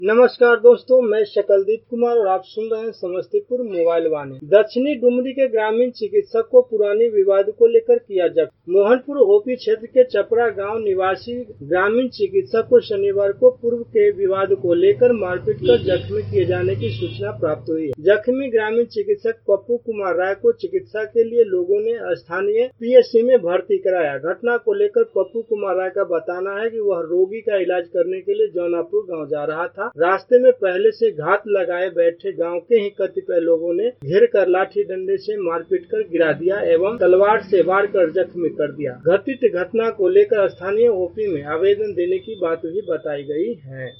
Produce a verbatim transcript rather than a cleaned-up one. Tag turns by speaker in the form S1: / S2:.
S1: नमस्कार दोस्तों, मैं शकलदीप कुमार और आप सुन रहे हैं समस्तीपुर मोबाइल वाणी। दक्षिणी डुमरी के ग्रामीण चिकित्सक को पुरानी विवाद को लेकर किया जब्त। मोहनपुर ओपी क्षेत्र के चपड़ा गांव निवासी ग्रामीण चिकित्सक को शनिवार को पूर्व के विवाद को लेकर मारपीट कर जख्मी किए जाने की सूचना प्राप्त हुई है। जख्मी ग्रामीण चिकित्सक पप्पू कुमार राय को चिकित्सा के लिए लोगों ने स्थानीय पीएचसी में भर्ती कराया। घटना को लेकर पप्पू कुमार राय का बताना है कि वह रोगी का इलाज करने के लिए जौनापुर गाँव जा रहा था। रास्ते में पहले से घात लगाए बैठे गांव के ही कतिपय लोगों ने घेर कर लाठी डंडे से मारपीट कर गिरा दिया एवं तलवार से वार कर जख्मी कर दिया। घटित घटना को लेकर स्थानीय ओपी में आवेदन देने की बात भी बताई गई है।